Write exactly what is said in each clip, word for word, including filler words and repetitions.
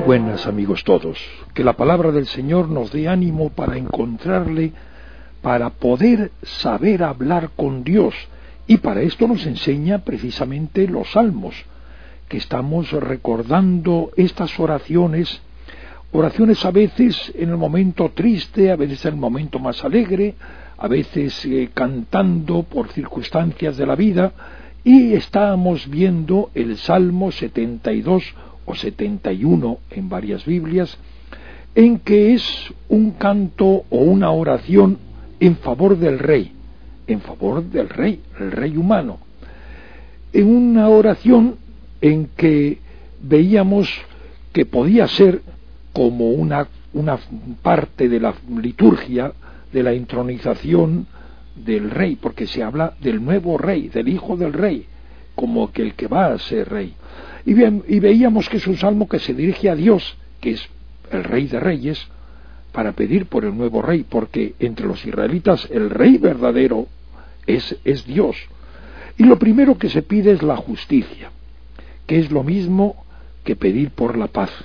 buenas, amigos todos. Que la palabra del Señor nos dé ánimo para encontrarle, para poder saber hablar con Dios. Y para esto nos enseña precisamente los salmos, que estamos recordando estas oraciones, oraciones a veces en el momento triste, a veces en el momento más alegre, a veces eh, cantando por circunstancias de la vida, y estábamos viendo el Salmo setenta y dos o setenta y uno en varias Biblias, en que es un canto o una oración en favor del rey, en favor del rey, el rey humano. En una oración en que veíamos que podía ser como una, una parte de la liturgia de la entronización del rey, porque se habla del nuevo rey, del hijo del rey, como que el que va a ser rey. Y, bien, y veíamos que es un salmo que se dirige a Dios, que es el rey de reyes, para pedir por el nuevo rey, porque entre los israelitas el rey verdadero es, es Dios. Y lo primero que se pide es la justicia, que es lo mismo que pedir por la paz.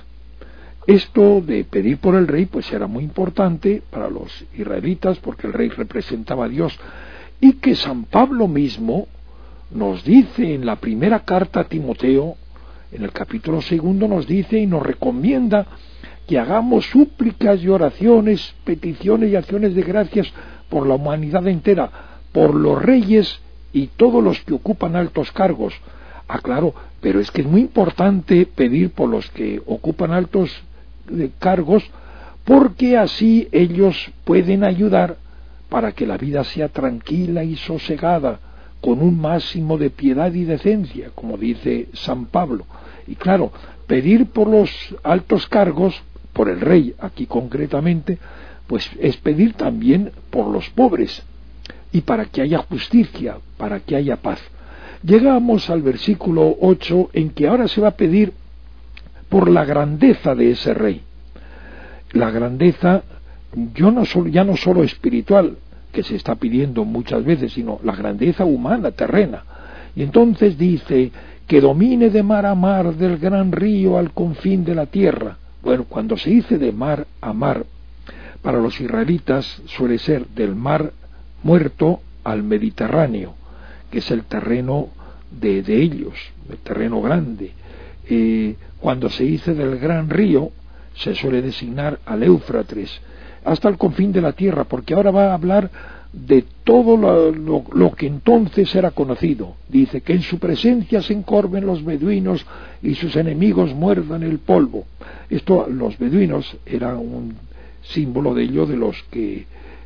Esto de pedir por el rey pues era muy importante para los israelitas, porque el rey representaba a Dios, y que San Pablo mismo nos dice en la primera carta a Timoteo, en el capítulo segundo, nos dice y nos recomienda que hagamos súplicas y oraciones, peticiones y acciones de gracias por la humanidad entera, por los reyes y todos los que ocupan altos cargos. Ah, claro, pero es que es muy importante pedir por los que ocupan altos cargos, porque así ellos pueden ayudar para que la vida sea tranquila y sosegada, con un máximo de piedad y decencia, como dice San Pablo. Y claro, pedir por los altos cargos, por el rey aquí concretamente, pues es pedir también por los pobres, y para que haya justicia, para que haya paz. Llegamos al versículo ocho, en que ahora se va a pedir por la grandeza de ese rey. La grandeza, yo no solo, ya no solo espiritual, que se está pidiendo muchas veces, sino la grandeza humana, terrena. Y entonces dice, que domine de mar a mar, del gran río al confín de la tierra. Bueno, cuando se dice de mar a mar, para los israelitas suele ser del mar muerto al Mediterráneo, que es el terreno de, de ellos, el terreno grande. Eh, cuando se dice del gran río, se suele designar al Éufrates, hasta el confín de la tierra, porque ahora va a hablar de todo lo, lo, lo que entonces era conocido. Dice que en su presencia se encorven los beduinos y sus enemigos muerdan el polvo. Esto, los beduinos, era un símbolo de ello, de los que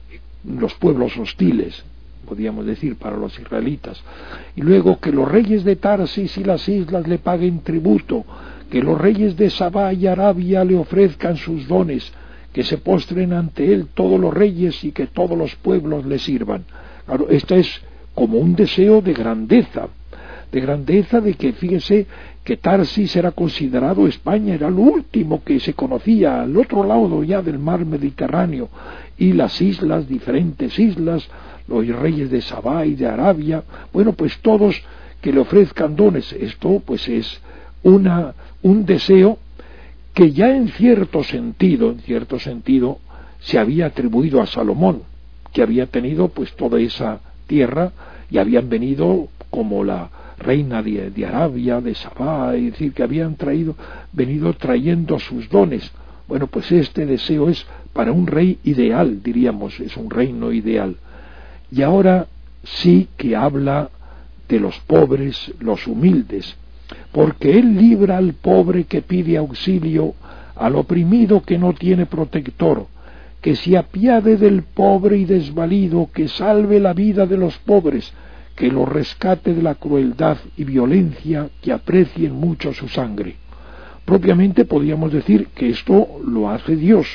los pueblos hostiles, podríamos decir, para los israelitas. Y luego que los reyes de Tarsis y las islas le paguen tributo, que los reyes de Sabá y Arabia le ofrezcan sus dones, que se postren ante él todos los reyes y que todos los pueblos le sirvan. Claro, esto es como un deseo de grandeza, de grandeza de que, fíjese, que Tarsis era considerado, España era lo último que se conocía, al otro lado ya del mar Mediterráneo, y las islas, diferentes islas, los reyes de Sabá y de Arabia, bueno, pues todos que le ofrezcan dones. Esto pues es una, un deseo que ya en cierto sentido, en cierto sentido, se había atribuido a Salomón, que había tenido pues toda esa tierra, y habían venido como la reina de, de Arabia, de Sabá, es decir, que habían traído, venido trayendo sus dones. Bueno, pues este deseo es para un rey ideal, diríamos, es un reino ideal. Y ahora sí que habla de los pobres, los humildes, porque él libra al pobre que pide auxilio, al oprimido que no tiene protector, que se apiade del pobre y desvalido, que salve la vida de los pobres, que los rescate de la crueldad y violencia, que aprecien mucho su sangre. Propiamente podríamos decir que esto lo hace Dios,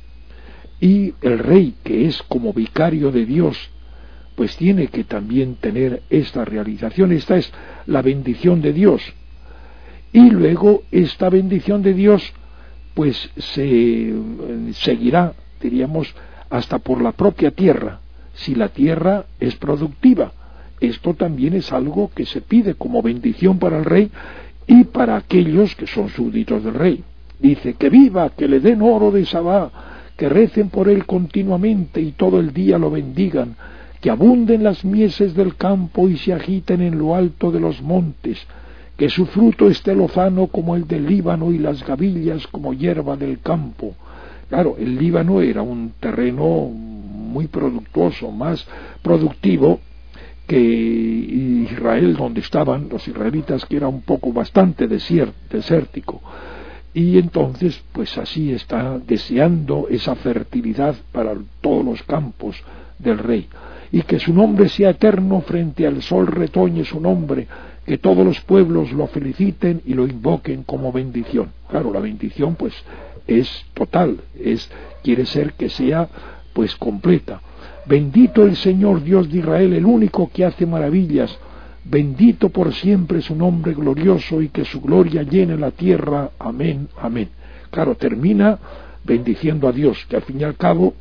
y el rey, que es como vicario de Dios, pues tiene que también tener esta realización. Esta es la bendición de Dios. Y luego esta bendición de Dios pues se seguirá, diríamos, hasta por la propia tierra, si la tierra es productiva. Esto también es algo que se pide como bendición para el rey y para aquellos que son súbditos del rey. dice que viva, que le den oro de Sabá, que recen por él continuamente y todo el día lo bendigan, que abunden las mieses del campo y se agiten en lo alto de los montes, que su fruto esté lozano como el del Líbano y las gavillas como hierba del campo. Claro, el Líbano era un terreno muy productuoso, más productivo que Israel, donde estaban los israelitas, que era un poco bastante desier, desértico. Y entonces, pues así está deseando esa fertilidad para todos los campos del rey. Y que su nombre sea eterno, frente al sol retoñe su nombre, que todos los pueblos lo feliciten y lo invoquen como bendición. Claro, la bendición pues es total, es quiere ser que sea pues completa. Bendito el Señor Dios de Israel, el único que hace maravillas, bendito por siempre su nombre glorioso y que su gloria llene la tierra. Amén, amén. Claro, termina bendiciendo a Dios, que al fin y al cabo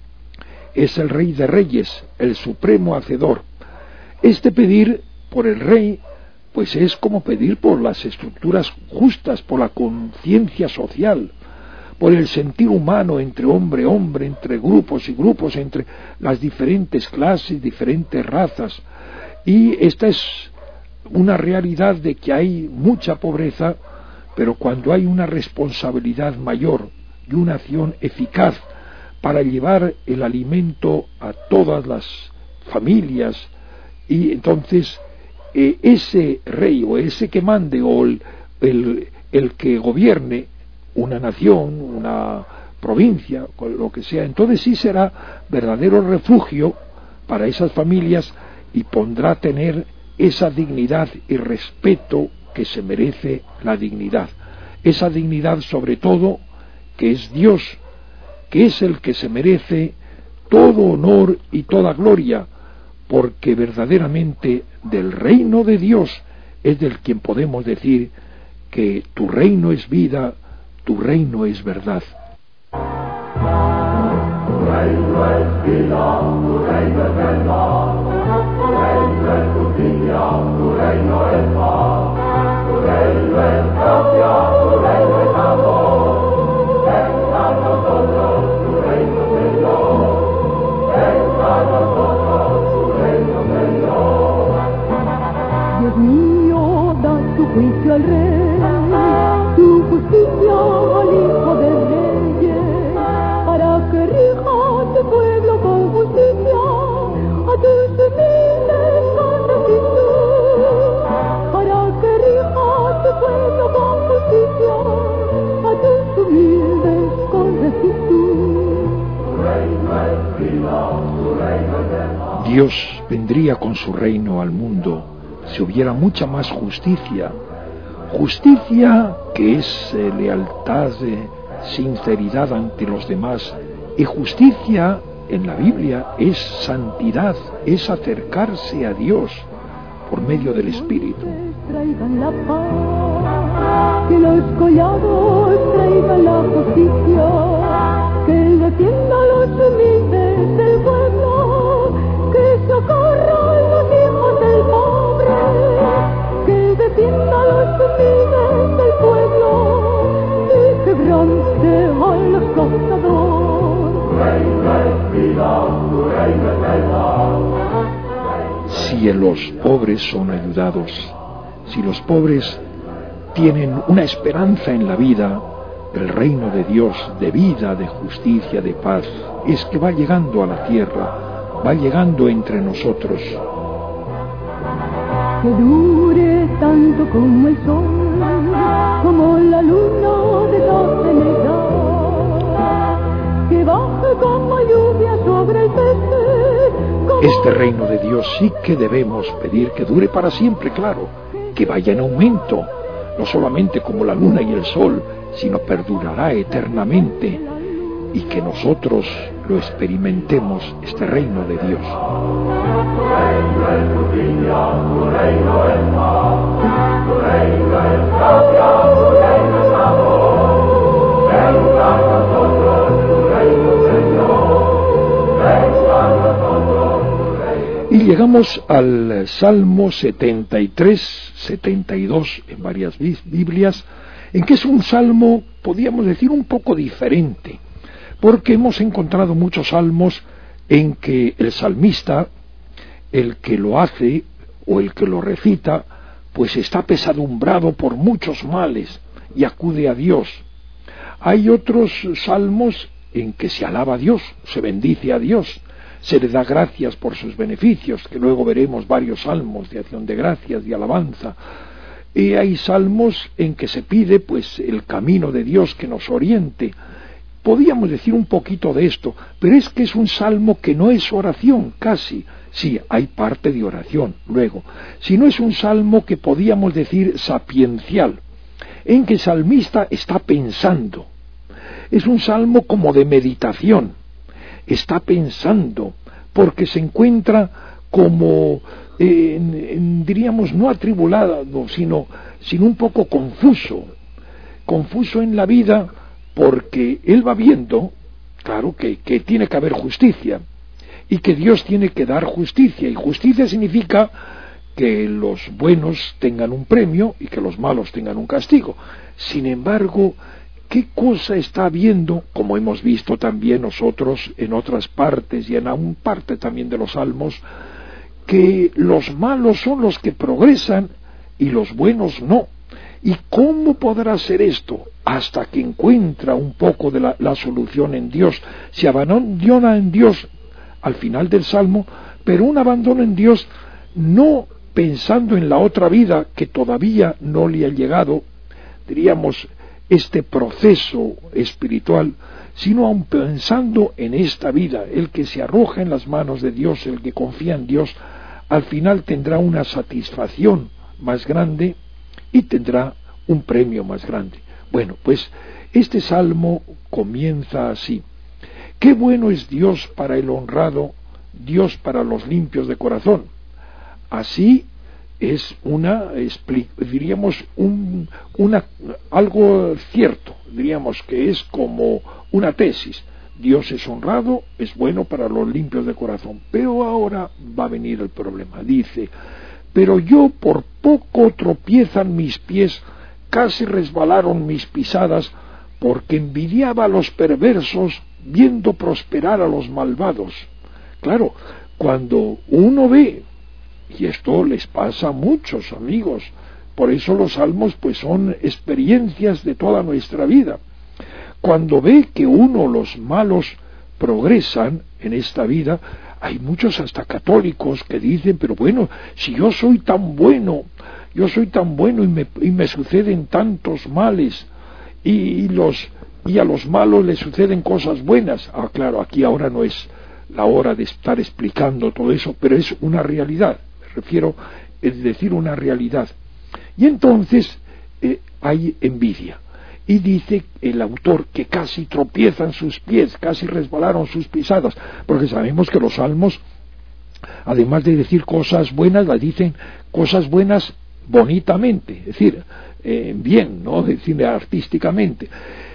es el Rey de Reyes, el supremo hacedor. Este pedir por el Rey, pues es como pedir por las estructuras justas, por la conciencia social, por el sentir humano entre hombre y hombre, entre grupos y grupos, entre las diferentes clases, diferentes razas. Y esta es una realidad de que hay mucha pobreza, pero cuando hay una responsabilidad mayor y una acción eficaz para llevar el alimento a todas las familias, y entonces eh, ese rey o ese que mande o el, el, el que gobierne una nación, una provincia, lo que sea, entonces sí será verdadero refugio para esas familias y pondrá tener esa dignidad y respeto que se merece la dignidad. Esa dignidad sobre todo que es Dios, que es el que se merece todo honor y toda gloria, porque verdaderamente del reino de Dios es del quien podemos decir que tu reino es vida, tu reino es verdad. Tu reino es vida, tu reino es verdad, tu reino es justicia, tu reino es paz, tu reino es gracia, tu reino es amor. Venga a nosotros tu reino, Señor, venga a nosotros tu reino, Señor. Dios mío, da tu juicio al rey, tu justicia al hijo de reyes, para que rija tu pueblo con justicia, a tus humildes con rectitud, para que rija tu pueblo con justicia, a tus humildes con rectitud. Tu reino es vida, tu reino es verdad. Dios vendría con su reino al mundo si hubiera mucha más justicia. Justicia que es eh, lealtad, eh, sinceridad ante los demás, y justicia en la Biblia es santidad, es acercarse a Dios por medio del Espíritu. Traigan la paz, que los collados traigan la justicia, que defienda a los humildes del pueblo, que socorra a los hijos del pobre, que defienda a los humildes del pueblo y quebrante a los costadores. Tu reino es vida, tu reino es verdad. Si los pobres son ayudados, si los pobres tienen una esperanza en la vida, el reino de Dios, de vida, de justicia, de paz, es que va llegando a la tierra, va llegando entre nosotros. Que dure tanto como el sol, como la luna de doce edad, que baje como lluvia sobre el peces. Este reino de Dios sí que debemos pedir que dure para siempre, claro, que vaya en aumento, no solamente como la luna y el sol, sino perdurará eternamente, y que nosotros lo experimentemos, este reino de Dios. Tu reino es justicia, tu reino es paz, tu reino es gracia, tu reino es amor. Venga a nosotros tu reino, Señor, venga a nosotros tu reino. Y llegamos al Salmo setenta y tres, setenta y dos en varias Biblias, en que es un salmo, podríamos decir, un poco diferente, porque hemos encontrado muchos salmos en que el salmista, el que lo hace o el que lo recita, pues está pesadumbrado por muchos males y acude a Dios. Hay otros salmos en que se alaba a Dios, se bendice a Dios, se le da gracias por sus beneficios, que luego veremos varios salmos de acción de gracias, de alabanza. Y hay salmos en que se pide pues el camino de Dios que nos oriente. Podríamos decir un poquito de esto, pero es que es un salmo que no es oración, casi. Sí, hay parte de oración, luego. Si no es un salmo que podríamos decir sapiencial, en que el salmista está pensando. Es un salmo como de meditación. Está pensando, porque se encuentra como, eh, en, en, diríamos, no atribulado, sino, sino un poco confuso. Confuso en la vida, porque él va viendo, claro, que, que tiene que haber justicia, y que Dios tiene que dar justicia, y justicia significa que los buenos tengan un premio y que los malos tengan un castigo. Sin embargo, ¿qué cosa está viendo, como hemos visto también nosotros en otras partes y en aún parte también de los salmos, que los malos son los que progresan y los buenos no? ¿Y cómo podrá ser esto? Hasta que encuentra un poco de la, la solución en Dios. Se abandona en Dios al final del salmo, pero un abandono en Dios no pensando en la otra vida que todavía no le ha llegado, diríamos, este proceso espiritual, sino aun pensando en esta vida. El que se arroja en las manos de Dios, el que confía en Dios, al final tendrá una satisfacción más grande y tendrá un premio más grande. Bueno, pues este salmo comienza así: qué bueno es Dios para el honrado, Dios para los limpios de corazón. Así es una, diríamos, un, una, algo cierto, diríamos que es como una tesis. Dios es honrado, es bueno para los limpios de corazón. Pero ahora va a venir el problema. Dice: pero yo por poco tropiezan mis pies, casi resbalaron mis pisadas, porque envidiaba a los perversos, viendo prosperar a los malvados. Claro, cuando uno ve, y esto les pasa a muchos amigos, por eso los salmos pues son experiencias de toda nuestra vida. Cuando ve que uno, los malos, progresan en esta vida, hay muchos hasta católicos que dicen: pero bueno, si yo soy tan bueno, yo soy tan bueno y me, y me suceden tantos males, y, y, los, y a los malos les suceden cosas buenas. Ah, claro, aquí ahora no es la hora de estar explicando todo eso, pero es una realidad. Refiero a decir una realidad. Y entonces eh, hay envidia, y dice el autor que casi tropiezan sus pies, casi resbalaron sus pisadas, porque sabemos que los salmos, además de decir cosas buenas, las dicen cosas buenas bonitamente, es decir, eh, bien, ¿no? Es decir, artísticamente.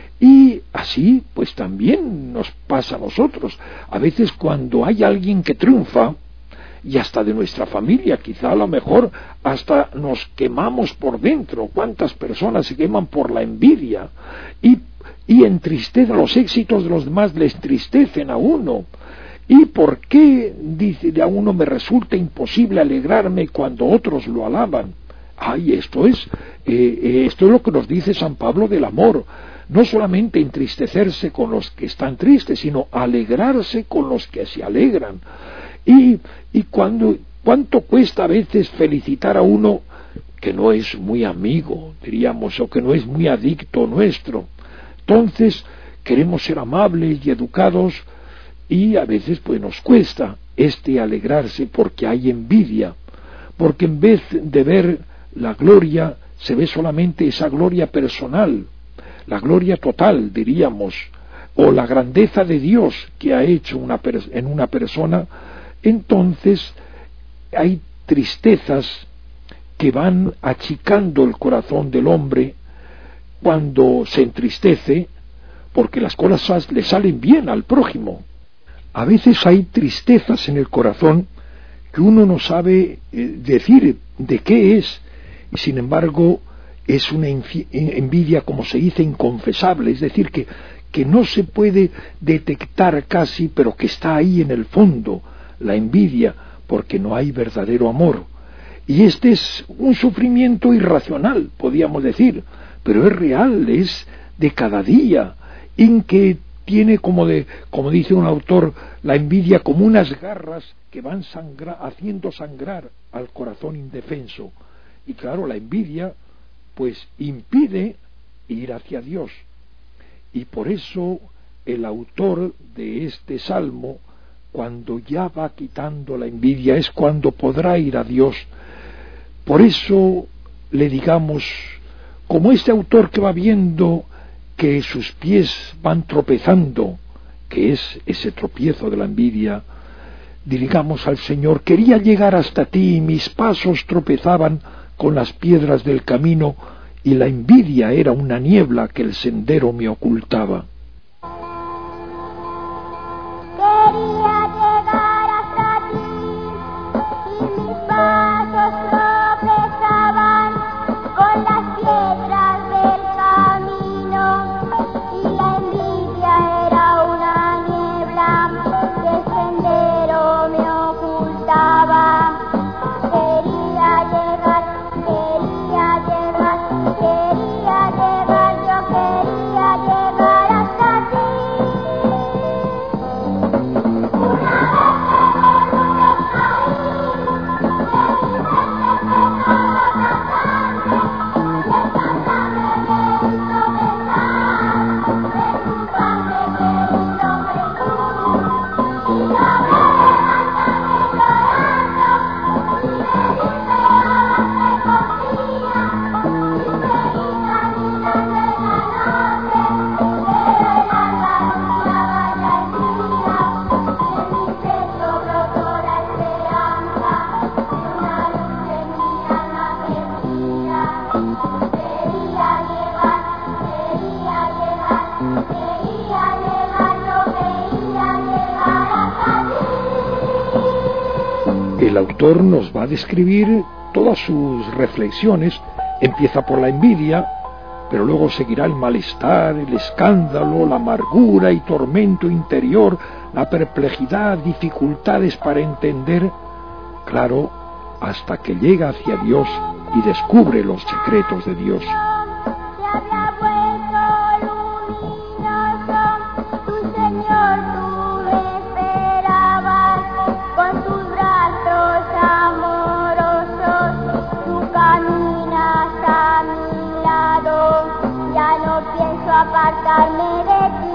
Y así pues también nos pasa a nosotros. A veces cuando hay alguien que triunfa, y hasta de nuestra familia, quizá a lo mejor hasta nos quemamos por dentro. ¿Cuántas personas se queman por la envidia? Y, y entristecen los éxitos de los demás, les entristecen a uno. ¿Y por qué, dice, a uno me resulta imposible alegrarme cuando otros lo alaban? Ay, esto es, eh, esto es lo que nos dice San Pablo del amor. No solamente entristecerse con los que están tristes, sino alegrarse con los que se alegran. Y, y cuando, cuánto cuesta a veces felicitar a uno que no es muy amigo, diríamos, o que no es muy adicto nuestro. Entonces queremos ser amables y educados, y a veces pues nos cuesta este alegrarse porque hay envidia, porque en vez de ver la gloria, se ve solamente esa gloria personal, la gloria total, diríamos, o la grandeza de Dios que ha hecho una en una persona. Entonces hay tristezas que van achicando el corazón del hombre cuando se entristece, porque las cosas le salen bien al prójimo. A veces hay tristezas en el corazón que uno no sabe eh, decir de qué es, y sin embargo es una envidia, como se dice, inconfesable, es decir, que, que no se puede detectar casi, pero que está ahí en el fondo, la envidia, porque no hay verdadero amor. Y este es un sufrimiento irracional, podríamos decir, pero es real, es de cada día, en que tiene, como, de, como dice un autor, la envidia como unas garras que van sangra, haciendo sangrar al corazón indefenso. Y claro, la envidia pues impide ir hacia Dios. Y por eso el autor de este salmo, cuando ya va quitando la envidia, es cuando podrá ir a Dios. Por eso le digamos, como este autor que va viendo que sus pies van tropezando, que es ese tropiezo de la envidia, digamos al Señor, quería llegar hasta ti y mis pasos tropezaban con las piedras del camino y la envidia era una niebla que el sendero me ocultaba. Quería llegar hasta ti y mis pasos tropezaban con las piedras del camino y la envidia era una niebla que el sendero me ocultaba. Quería llegar, quería llegar, quería llegar, yo quería llegar hasta ti. El autor nos va a describir todas sus reflexiones. Empieza por la envidia, pero luego seguirá el malestar, el escándalo, la amargura y tormento interior, la perplejidad, dificultades para entender, claro, hasta que llega hacia Dios y descubre los secretos de Dios. Apartarme de ti.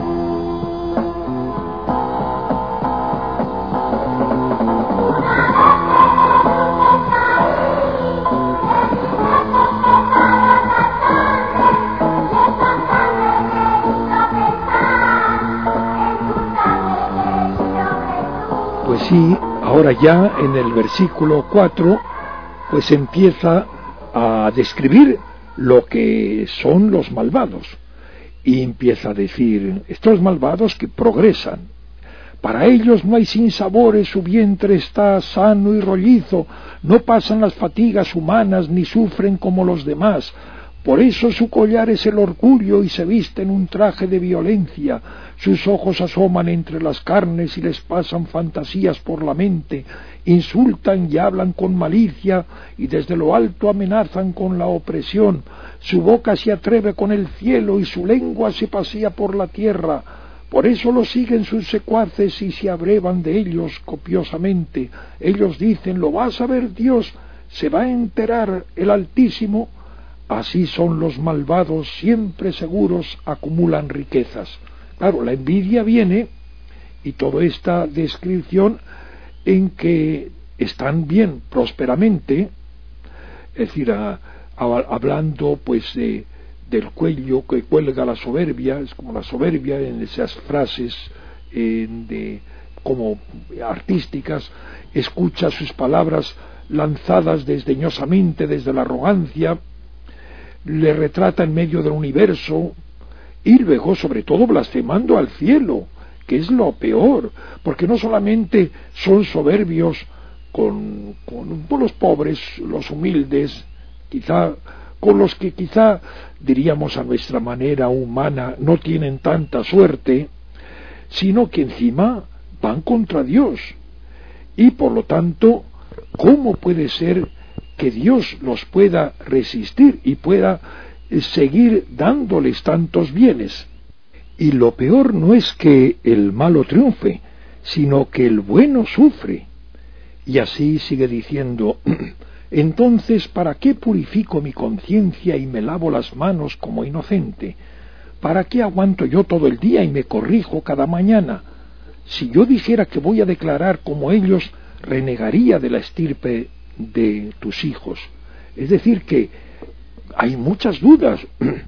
Pues sí, ahora ya en el versículo cuatro, pues empieza a describir lo que son los malvados. Y empieza a decir, estos malvados que progresan, para ellos no hay sinsabores, su vientre está sano y rollizo, no pasan las fatigas humanas ni sufren como los demás, por eso su collar es el orgullo y se visten un traje de violencia, sus ojos asoman entre las carnes y les pasan fantasías por la mente, insultan y hablan con malicia y desde lo alto amenazan con la opresión, su boca se atreve con el cielo y su lengua se pasea por la tierra, por eso lo siguen sus secuaces y se abrevan de ellos copiosamente, ellos dicen, lo va a saber Dios, se va a enterar el Altísimo, así son los malvados, siempre seguros acumulan riquezas. Claro, la envidia viene, y toda esta descripción en que están bien, prósperamente, es decir, a, a, hablando pues de, del cuello que cuelga la soberbia, es como la soberbia en esas frases eh, de, como artísticas, escucha sus palabras lanzadas desdeñosamente desde la arrogancia, le retrata en medio del universo, y luego sobre todo blasfemando al cielo, que es lo peor, porque no solamente son soberbios con, con, con los pobres, los humildes, quizá con los que quizá, diríamos a nuestra manera humana, no tienen tanta suerte, sino que encima van contra Dios. Y por lo tanto, ¿cómo puede ser que Dios los pueda resistir y pueda seguir dándoles tantos bienes? Y lo peor no es que el malo triunfe, sino que el bueno sufre. Y así sigue diciendo: entonces, ¿para qué purifico mi conciencia y me lavo las manos como inocente? ¿Para qué aguanto yo todo el día y me corrijo cada mañana? Si yo dijera que voy a declarar como ellos, renegaría de la estirpe de tus hijos. Es decir, que hay muchas dudas.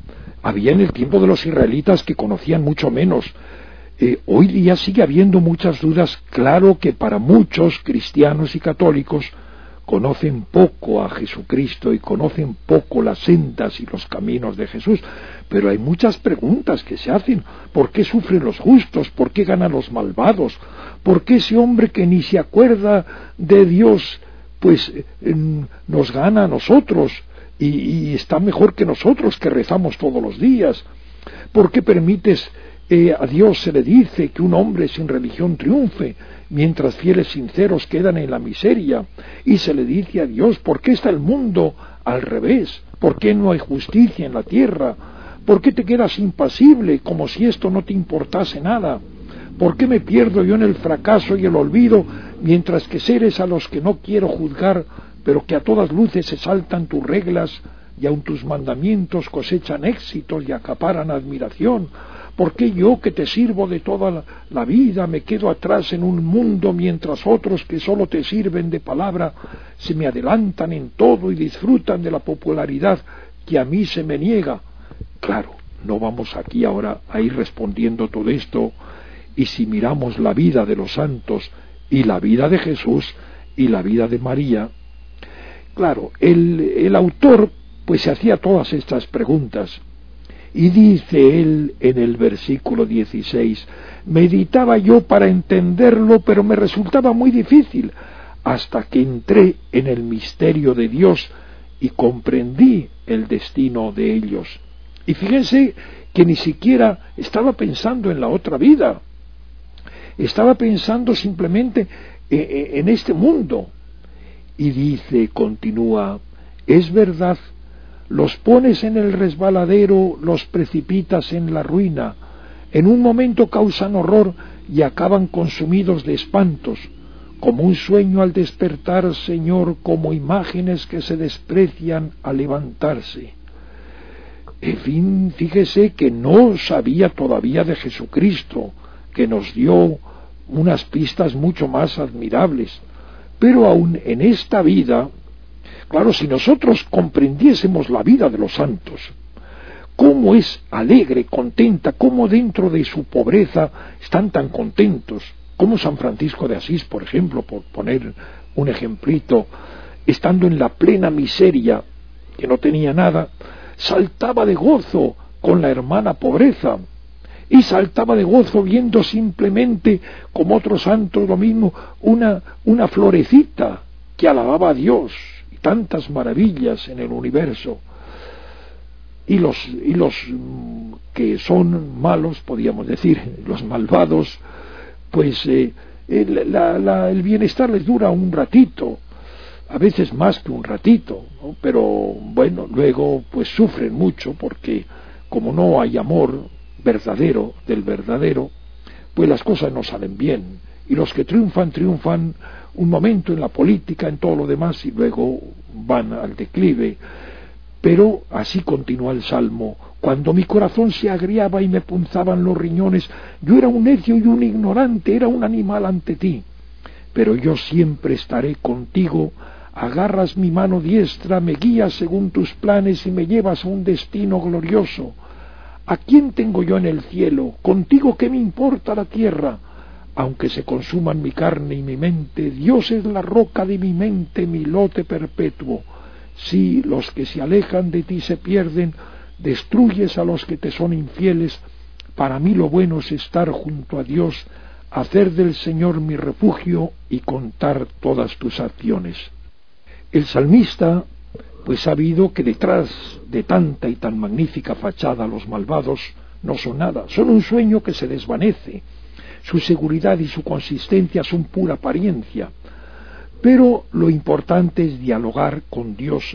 Había en el tiempo de los israelitas que conocían mucho menos. Eh, hoy día sigue habiendo muchas dudas. Claro que para muchos cristianos y católicos conocen poco a Jesucristo y conocen poco las sendas y los caminos de Jesús, pero hay muchas preguntas que se hacen. ¿Por qué sufren los justos? ¿Por qué ganan los malvados? ¿Por qué ese hombre que ni se acuerda de Dios pues eh, nos gana a nosotros y, y está mejor que nosotros que rezamos todos los días? ¿Por qué permites eh, a Dios se le dice que un hombre sin religión triunfe, mientras fieles sinceros quedan en la miseria? Y se le dice a Dios: ¿por qué está el mundo al revés? ¿Por qué no hay justicia en la tierra? ¿Por qué te quedas impasible como si esto no te importase nada? ¿Por qué me pierdo yo en el fracaso y el olvido, mientras que seres a los que no quiero juzgar, pero que a todas luces se saltan tus reglas y aun tus mandamientos cosechan éxitos y acaparan admiración? ¿Por qué yo, que te sirvo de toda la, la vida, me quedo atrás en un mundo, mientras otros que solo te sirven de palabra se me adelantan en todo y disfrutan de la popularidad que a mí se me niega? Claro, no vamos aquí ahora a ir respondiendo todo esto, y si miramos la vida de los santos y la vida de Jesús y la vida de María, claro, el, el autor pues se hacía todas estas preguntas. Y dice él en el versículo dieciséis: meditaba yo para entenderlo, pero me resultaba muy difícil, hasta que entré en el misterio de Dios y comprendí el destino de ellos. Y fíjense que ni siquiera estaba pensando en la otra vida, estaba pensando simplemente en este mundo. Y dice, continúa: es verdad, los pones en el resbaladero, los precipitas en la ruina, en un momento causan horror y acaban consumidos de espantos, como un sueño al despertar, Señor, como imágenes que se desprecian al levantarse. En fin, fíjese que no sabía todavía de Jesucristo, que nos dio unas pistas mucho más admirables, pero aún en esta vida, claro, si nosotros comprendiésemos la vida de los santos, cómo es alegre, contenta, cómo dentro de su pobreza están tan contentos, como San Francisco de Asís, por ejemplo, por poner un ejemplito, estando en la plena miseria, que no tenía nada, saltaba de gozo con la hermana pobreza, y saltaba de gozo viendo simplemente, como otros santos, lo mismo, una, una florecita que alababa a Dios, tantas maravillas en el universo. Y los, y los que son malos, podríamos decir, los malvados, pues eh, el, la, la, el bienestar les dura un ratito, a veces más que un ratito, ¿no? Pero bueno, luego pues sufren mucho, porque como no hay amor verdadero del verdadero, pues las cosas no salen bien, y los que triunfan, triunfan un momento en la política, en todo lo demás, y luego van al declive. Pero así continúa el Salmo: cuando mi corazón se agriaba y me punzaban los riñones, yo era un necio y un ignorante, era un animal ante ti. Pero yo siempre estaré contigo, agarras mi mano diestra, me guías según tus planes y me llevas a un destino glorioso. ¿A quién tengo yo en el cielo? Contigo, ¿qué me importa la tierra? Aunque se consuman mi carne y mi mente, Dios es la roca de mi mente, mi lote perpetuo. Si los que se alejan de ti se pierden, destruyes a los que te son infieles. Para mí lo bueno es estar junto a Dios, hacer del Señor mi refugio y contar todas tus acciones. El salmista pues sabido que detrás de tanta y tan magnífica fachada los malvados no son nada, son un sueño que se desvanece. Su seguridad y su consistencia son pura apariencia. Pero lo importante es dialogar con Dios.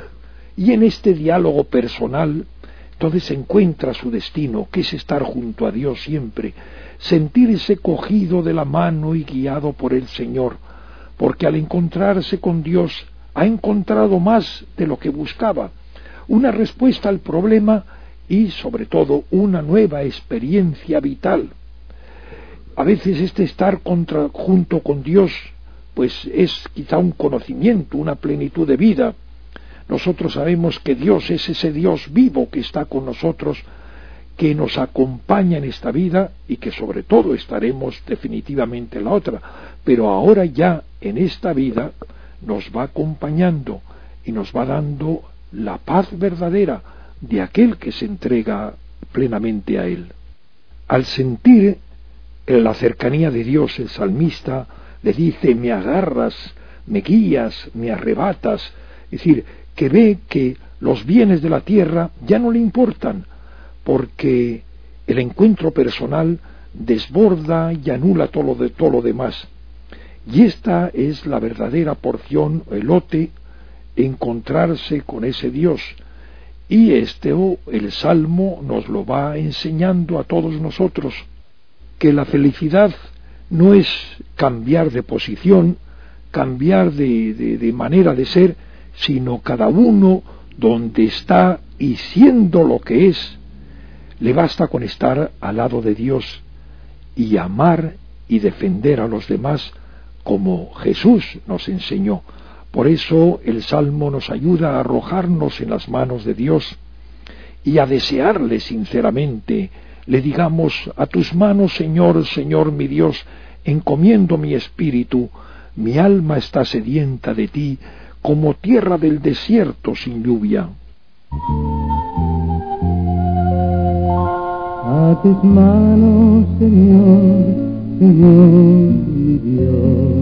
Y en este diálogo personal, entonces se encuentra su destino, que es estar junto a Dios siempre, sentirse cogido de la mano y guiado por el Señor, porque al encontrarse con Dios ha encontrado más de lo que buscaba, una respuesta al problema y, sobre todo, una nueva experiencia vital. A veces este estar contra, junto con Dios, pues es quizá un conocimiento, una plenitud de vida. Nosotros sabemos que Dios es ese Dios vivo que está con nosotros, que nos acompaña en esta vida y que sobre todo estaremos definitivamente en la otra. Pero ahora ya en esta vida nos va acompañando y nos va dando la paz verdadera de aquel que se entrega plenamente a Él. Al sentir la cercanía de Dios, el salmista le dice: me agarras, me guías, me arrebatas. Es decir, que ve que los bienes de la tierra ya no le importan, porque el encuentro personal desborda y anula todo lo, de, todo lo demás. Y esta es la verdadera porción, el lote, encontrarse con ese Dios. Y este, oh, el Salmo nos lo va enseñando a todos nosotros, que la felicidad no es cambiar de posición, cambiar de, de, de manera de ser, sino cada uno donde está y siendo lo que es, le basta con estar al lado de Dios y amar y defender a los demás como Jesús nos enseñó. Por eso el Salmo nos ayuda a arrojarnos en las manos de Dios y a desearle sinceramente. Le digamos: a tus manos, Señor, Señor mi Dios, encomiendo mi espíritu, mi alma está sedienta de ti, como tierra del desierto sin lluvia. A tus manos, Señor, Señor mi Dios,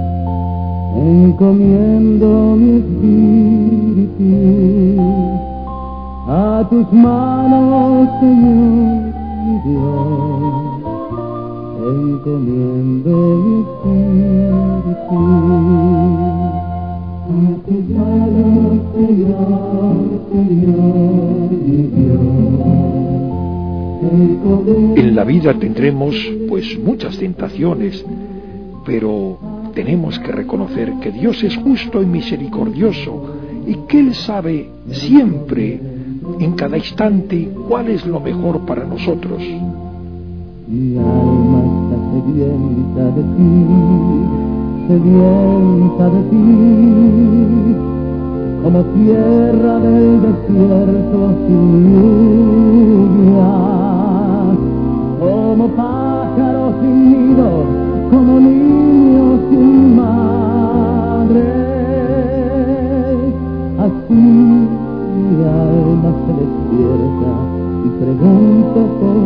encomiendo mi espíritu. A tus manos, Señor mi Dios, encomiendo mi espíritu. A tus manos, Señor, Señor mi Dios. En la vida tendremos pues muchas tentaciones, pero tenemos que reconocer que Dios es justo y misericordioso y que Él sabe siempre, en cada instante, cuál es lo mejor para nosotros. Mi alma está sedienta de ti, sedienta de ti, como tierra del desierto sin lluvia, como pájaro sin nido, como niño sin madre. Así mi alma se despierta y pregunto por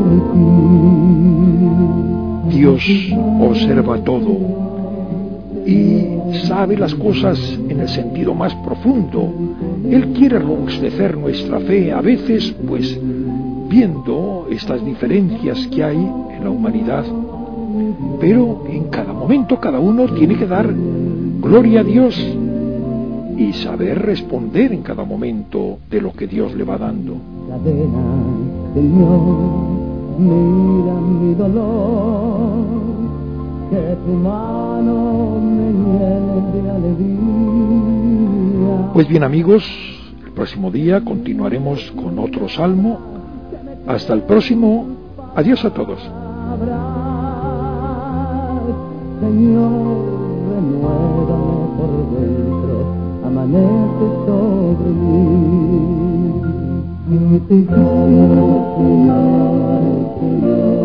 ti. Dios observa todo y sabe las cosas en el sentido más profundo. Él quiere robustecer nuestra fe, a veces pues viendo estas diferencias que hay en la humanidad, pero en cada momento cada uno tiene que dar gloria a Dios y saber responder en cada momento de lo que Dios le va dando. Cadena, Señor, mira mi dolor, que tu mano me llene de alegría. Pues bien, amigos, el próximo día continuaremos con otro salmo. Hasta el próximo. Adiós a todos. Señor, renuévame por dentro, amanece sobre mí. Señor, Señor, Señor.